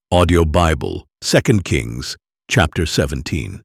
Audio Bible, 2 Kings, chapter 17.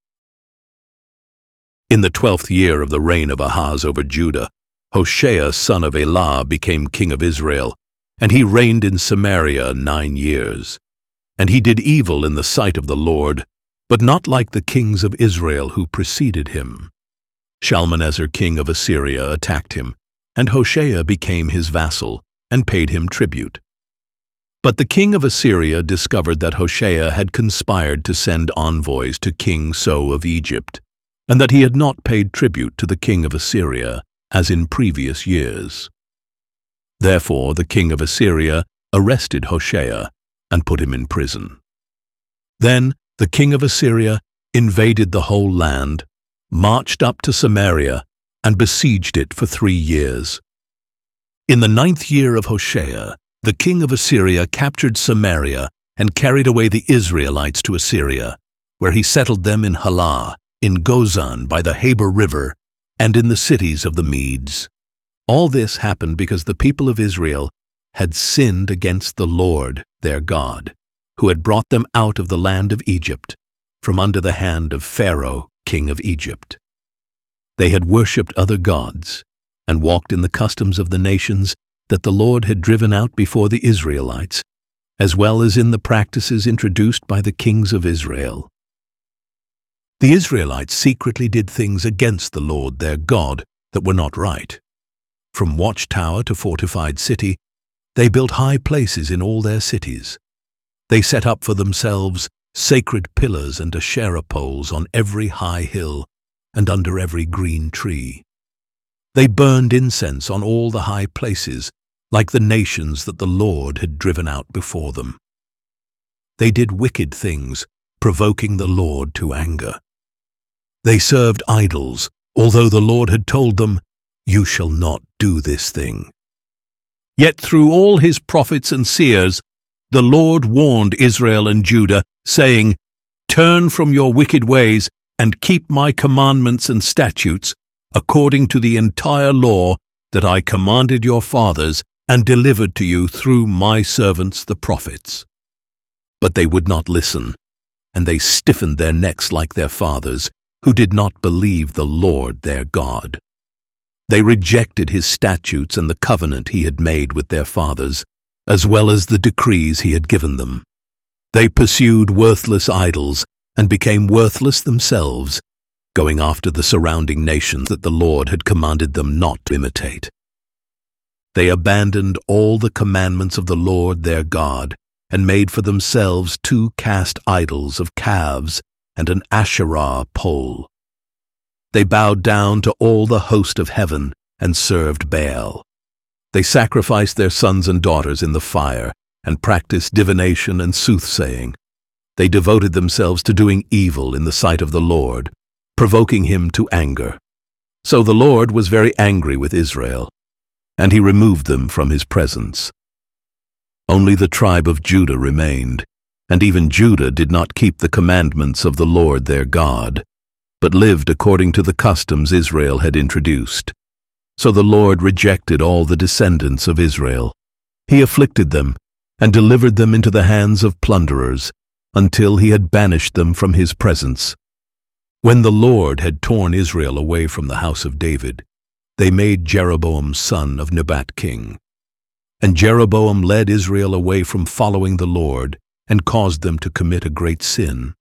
In the 12th year of the reign of Ahaz over Judah, Hoshea son of Elah became king of Israel, and he reigned in Samaria 9 years. And he did evil in the sight of the Lord, but not like the kings of Israel who preceded him. Shalmaneser king of Assyria attacked him, and Hoshea became his vassal, and paid him tribute. But the king of Assyria discovered that Hoshea had conspired to send envoys to King So of Egypt, and that he had not paid tribute to the king of Assyria, as in previous years. Therefore the king of Assyria arrested Hoshea and put him in prison. Then the king of Assyria invaded the whole land, marched up to Samaria, and besieged it for 3 years. In the 9th year of Hoshea, the king of Assyria captured Samaria and carried away the Israelites to Assyria, where he settled them in Halah, in Gozan by the Habor River, and in the cities of the Medes. All this happened because the people of Israel had sinned against the Lord their God, who had brought them out of the land of Egypt, from under the hand of Pharaoh, king of Egypt. They had worshipped other gods, and walked in the customs of the nations that the Lord had driven out before the Israelites, as well as in the practices introduced by the kings of Israel. The Israelites secretly did things against the Lord their God that were not right. From watchtower to fortified city, they built high places in all their cities. They set up for themselves sacred pillars and Asherah poles on every high hill and under every green tree. They burned incense on all the high places, like the nations that the Lord had driven out before them. They did wicked things, provoking the Lord to anger. They served idols, although the Lord had told them, "You shall not do this thing." Yet through all his prophets and seers, the Lord warned Israel and Judah, saying, "Turn from your wicked ways and keep my commandments and statutes, according to the entire law that I commanded your fathers and delivered to you through my servants the prophets." But they would not listen, and they stiffened their necks like their fathers, who did not believe the Lord their God. They rejected his statutes and the covenant he had made with their fathers, as well as the decrees he had given them. They pursued worthless idols and became worthless themselves, going after the surrounding nations that the Lord had commanded them not to imitate. They abandoned all the commandments of the Lord their God and made for themselves 2 cast idols of calves and an Asherah pole. They bowed down to all the host of heaven and served Baal. They sacrificed their sons and daughters in the fire and practiced divination and soothsaying. They devoted themselves to doing evil in the sight of the Lord, provoking him to anger. So the Lord was very angry with Israel, and he removed them from his presence. Only the tribe of Judah remained, and even Judah did not keep the commandments of the Lord their God, but lived according to the customs Israel had introduced. So the Lord rejected all the descendants of Israel. He afflicted them and delivered them into the hands of plunderers, until he had banished them from his presence. When the Lord had torn Israel away from the house of David, they made Jeroboam son of Nebat king. And Jeroboam led Israel away from following the Lord and caused them to commit a great sin.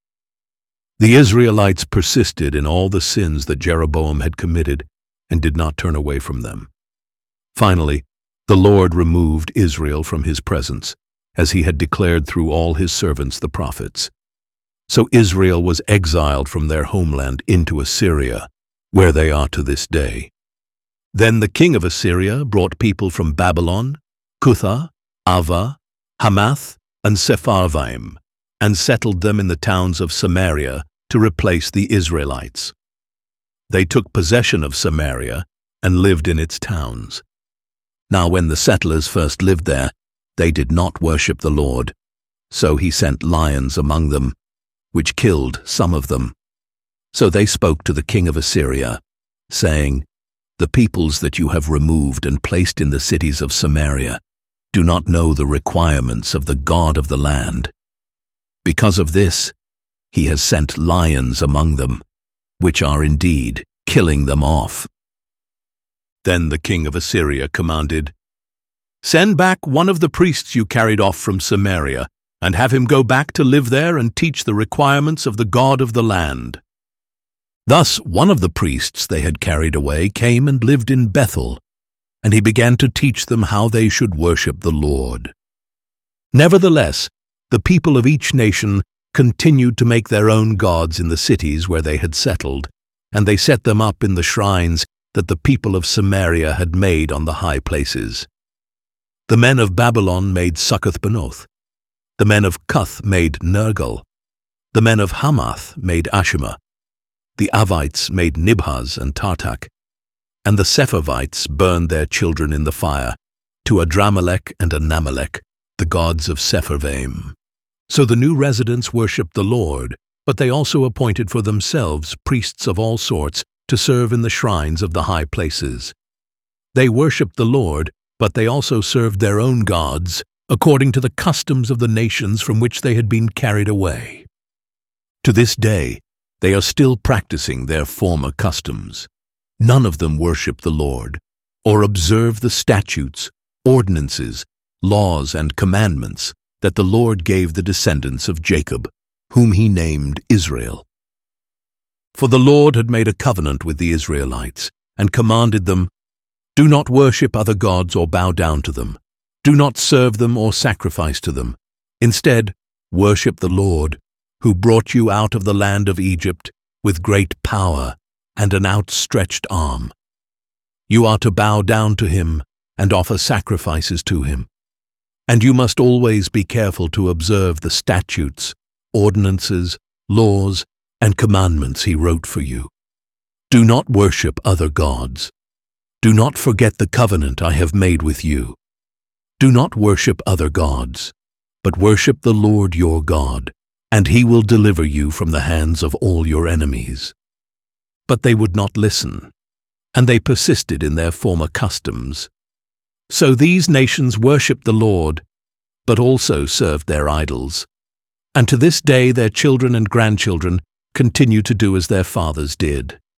The Israelites persisted in all the sins that Jeroboam had committed and did not turn away from them. Finally, the Lord removed Israel from his presence, as he had declared through all his servants the prophets. So Israel was exiled from their homeland into Assyria, where they are to this day. Then the king of Assyria brought people from Babylon, Cutha, Ava, Hamath, and Sepharvaim, and settled them in the towns of Samaria to replace the Israelites. They took possession of Samaria and lived in its towns. Now when the settlers first lived there, they did not worship the Lord, so he sent lions among them, which killed some of them. So they spoke to the king of Assyria, saying, "The peoples that you have removed and placed in the cities of Samaria do not know the requirements of the God of the land. Because of this, he has sent lions among them, which are indeed killing them off." Then the king of Assyria commanded, "Send back one of the priests you carried off from Samaria, and have him go back to live there and teach the requirements of the God of the land." Thus one of the priests they had carried away came and lived in Bethel, and he began to teach them how they should worship the Lord. Nevertheless, the people of each nation continued to make their own gods in the cities where they had settled, and they set them up in the shrines that the people of Samaria had made on the high places. The men of Babylon made Succoth-Benoth. The men of Cuth made Nergal. The men of Hamath made Ashima. The Avites made Nibhaz and Tartak. And the Sepharvites burned their children in the fire, to Adramelech and Anamelech, the gods of Sepharvaim. So the new residents worshipped the Lord, but they also appointed for themselves priests of all sorts to serve in the shrines of the high places. They worshipped the Lord, but they also served their own gods, according to the customs of the nations from which they had been carried away. To this day, they are still practicing their former customs. None of them worship the Lord, or observe the statutes, ordinances, laws, and commandments that the Lord gave the descendants of Jacob, whom he named Israel. For the Lord had made a covenant with the Israelites, and commanded them, "Do not worship other gods or bow down to them. Do not serve them or sacrifice to them. Instead, worship the Lord, who brought you out of the land of Egypt with great power and an outstretched arm. You are to bow down to him and offer sacrifices to him. And you must always be careful to observe the statutes, ordinances, laws, and commandments he wrote for you. Do not worship other gods. Do not forget the covenant I have made with you. Do not worship other gods, but worship the Lord your God, and he will deliver you from the hands of all your enemies." But they would not listen, and they persisted in their former customs. So these nations worshipped the Lord, but also served their idols. And to this day their children and grandchildren continue to do as their fathers did.